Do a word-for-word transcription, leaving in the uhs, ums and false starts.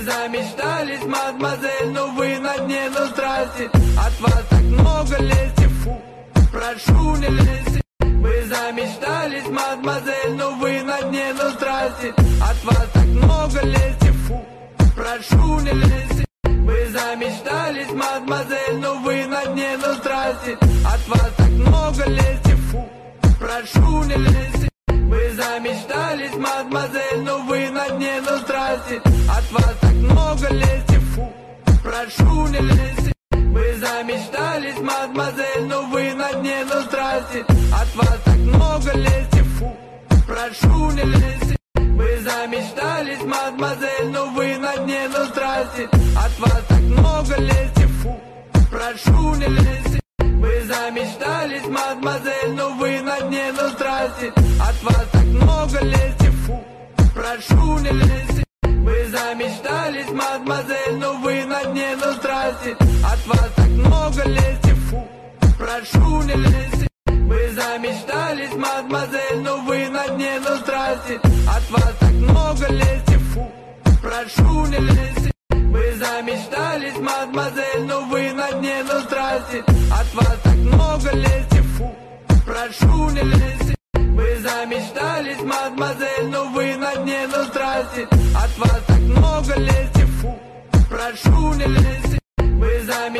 замечтались, мадемуазель, но вы на дне, ну здрасте. От вас так много лести, фу, прошу не лезьте. Вы замечтались, мадемуазель, но вы на дне, ну здрасте. От вас так много лести, фу, прошу не лезьте. Вы замечтались, мадемуазель, но вы на дне, ну здрасте. От вас так много лести, фу, прошу не лезьте. Вы замечтались, мадемуазель, но вы на дне, ну здрасте. От вас так много лести, фу, прошу не лезьте. Вы замечтались, мадемуазель, но вы на дне, ну здрасте. От вас так много лести, фу, прошу не лезьте. Вы замечтались, мадемуазель, но вы на дне, ну здрасте. От вас так много лести, фу, прошу не лезьте. Вы замечтались, мадемуазель, но вы на дне, ну здрасте. От вас так много лести, фу, прошу не лезьте. Вы замечтались, мадемуазель, но вы на дне, ну здрасте. От вас так много лести, фу, прошу не лезьте. Вы замечтались, мадемуазель, но вы на дне, ну здрасте. От вас так много лести, фу, прошу не лезьте. Вы замечтались, мадемуазель, но вы на дне, ну здрасте. От вас так много лести, фу, прошу не лезьте. Вы замечтались, мадемуазель, но вы на дне, ну здрасте. От вас так много лести, фу, прошу не лезьте. Вы замечтались.